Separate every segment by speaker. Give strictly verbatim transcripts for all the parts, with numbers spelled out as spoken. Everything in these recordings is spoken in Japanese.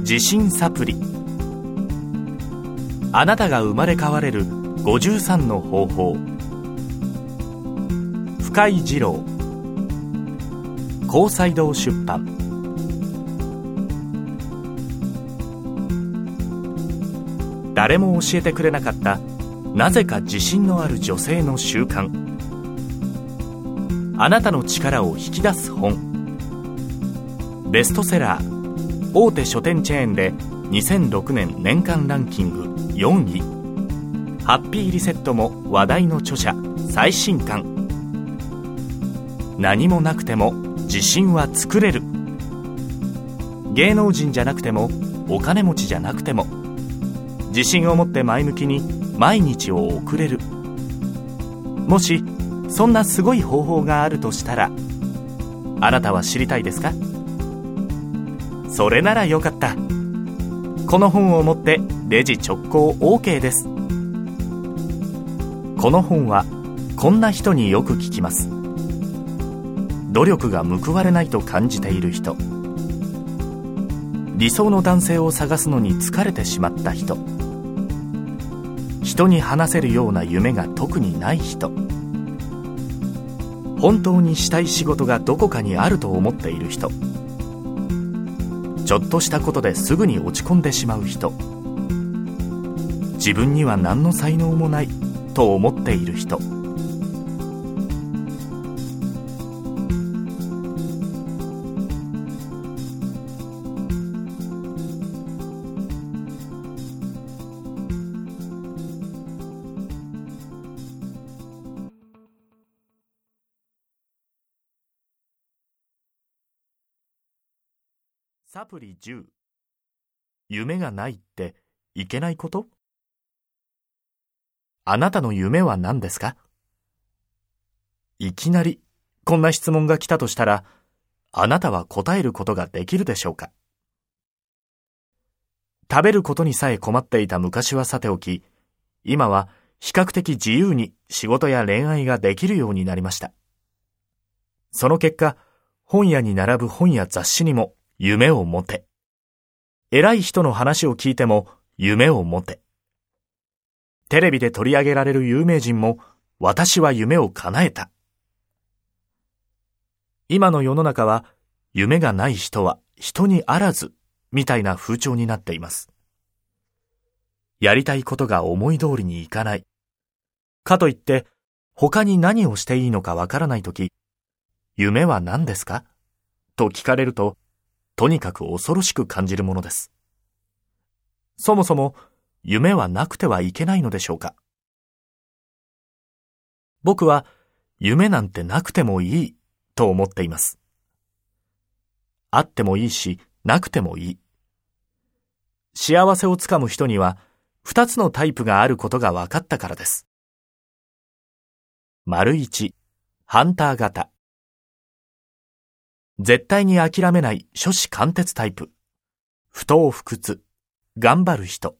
Speaker 1: 自信サプリ。あなたが生まれ変われるごじゅうさんの方法。深井二郎、高裁堂出版。誰も教えてくれなかったなぜか自信のある女性の習慣。あなたの力を引き出す本。ベストセラー、大手書店チェーンでにせんろくねん年間ランキングよんい。ハッピーリセットも話題の著者最新刊。何もなくても自信は作れる。芸能人じゃなくてもお金持ちじゃなくても自信を持って前向きに毎日を送れる。もしそんなすごい方法があるとしたら、あなたは知りたいですか？それならよかった。この本を持ってレジ直行 OK です。この本はこんな人によく聞きます。努力が報われないと感じている人、理想の男性を探すのに疲れてしまった人、人に話せるような夢が特にない人、本当にしたい仕事がどこかにあると思っている人、ちょっとしたことですぐに落ち込んでしまう人、自分には何の才能もないと思っている人。サプリじゅう。夢がないっていけないこと？あなたの夢は何ですか？いきなりこんな質問が来たとしたら、あなたは答えることができるでしょうか？食べることにさえ困っていた昔はさておき、今は比較的自由に仕事や恋愛ができるようになりました。その結果、本屋に並ぶ本や雑誌にも夢を持て。偉い人の話を聞いても夢を持て。テレビで取り上げられる有名人も私は夢を叶えた。今の世の中は夢がない人は人にあらずみたいな風潮になっています。やりたいことが思い通りにいかない。かといって他に何をしていいのかわからないとき、夢は何ですか？と聞かれると、とにかく恐ろしく感じるものです。そもそも夢はなくてはいけないのでしょうか？僕は夢なんてなくてもいいと思っています。あってもいいし、なくてもいい。幸せをつかむ人には二つのタイプがあることが分かったからです。丸一、ハンター型。絶対に諦めない初志貫徹タイプ。不撓不屈、頑張る人。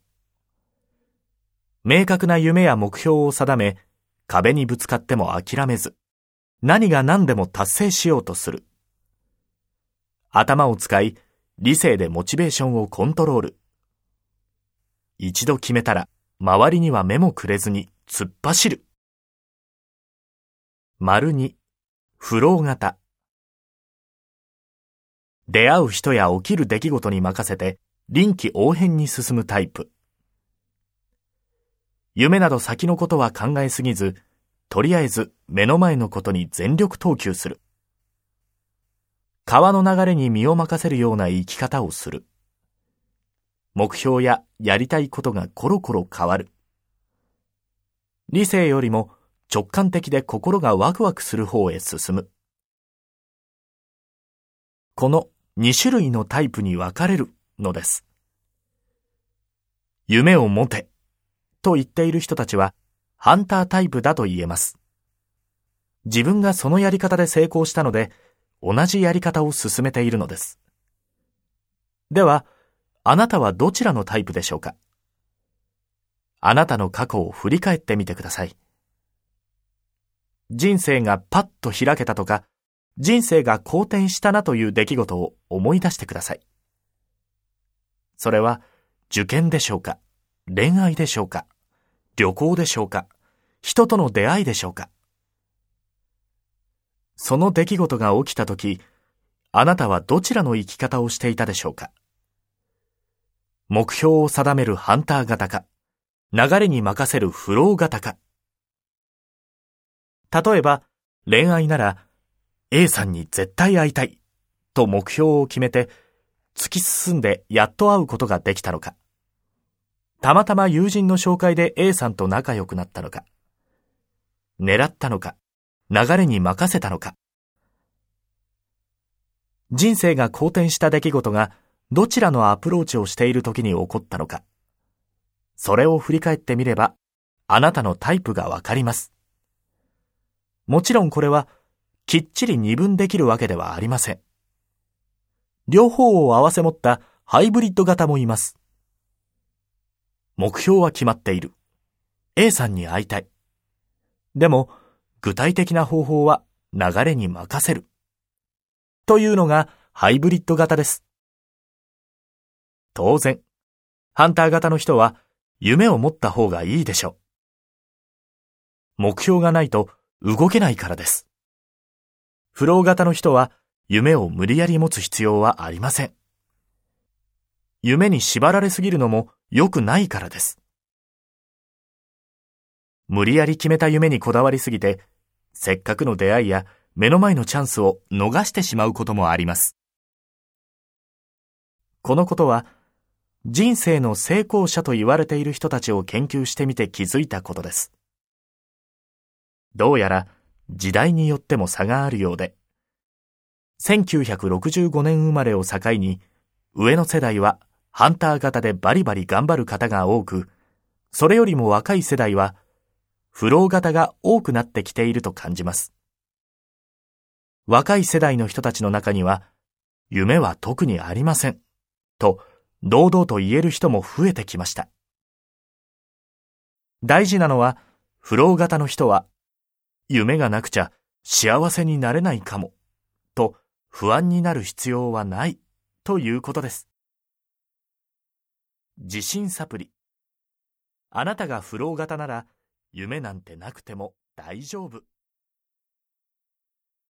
Speaker 1: 明確な夢や目標を定め、壁にぶつかっても諦めず、何が何でも達成しようとする。頭を使い、理性でモチベーションをコントロール。一度決めたら、周りには目もくれずに突っ走る。丸二、フロー型。出会う人や起きる出来事に任せて臨機応変に進むタイプ。夢など先のことは考えすぎず、とりあえず目の前のことに全力投球する。川の流れに身を任せるような生き方をする。目標ややりたいことがコロコロ変わる。理性よりも直感的で心がワクワクする方へ進む。このに種類のタイプに分かれるのです。夢を持てと言っている人たちはハンタータイプだと言えます。自分がそのやり方で成功したので、同じやり方を進めているのです。では、あなたはどちらのタイプでしょうか？あなたの過去を振り返ってみてください。人生がパッと開けたとか、人生が好転したなという出来事を思い出してください。 それは受験でしょうか、恋愛でしょうか、旅行でしょうか、人との出会いでしょうか。その出来事が起きたとき、あなたはどちらの生き方をしていたでしょうか。目標を定めるハンター型か、流れに任せるフロー型か。例えば、恋愛なら、A さんに絶対会いたいと目標を決めて、突き進んでやっと会うことができたのか。たまたま友人の紹介で A さんと仲良くなったのか。狙ったのか、流れに任せたのか。人生が好転した出来事がどちらのアプローチをしている時に起こったのか。それを振り返ってみれば、あなたのタイプがわかります。もちろんこれはきっちり二分できるわけではありません。両方を併せ持ったハイブリッド型もいます。目標は決まっている。A さんに会いたい。でも、具体的な方法は流れに任せる。というのがハイブリッド型です。当然、ハンター型の人は夢を持った方がいいでしょう。目標がないと動けないからです。フロー型の人は夢を無理やり持つ必要はありません。夢に縛られすぎるのも良くないからです。無理やり決めた夢にこだわりすぎて、せっかくの出会いや目の前のチャンスを逃してしまうこともあります。このことは、人生の成功者と言われている人たちを研究してみて気づいたことです。どうやら時代によっても差があるようで、せんきゅうひゃくろくじゅうごねん生まれを境に、上の世代はハンター型でバリバリ頑張る方が多く、それよりも若い世代はフロー型が多くなってきていると感じます。若い世代の人たちの中には、夢は特にありません、と堂々と言える人も増えてきました。大事なのは、フロー型の人は、夢がなくちゃ幸せになれないかも、と不安になる必要はないということです。自信サプリ。あなたがフロー型なら夢なんてなくても大丈夫。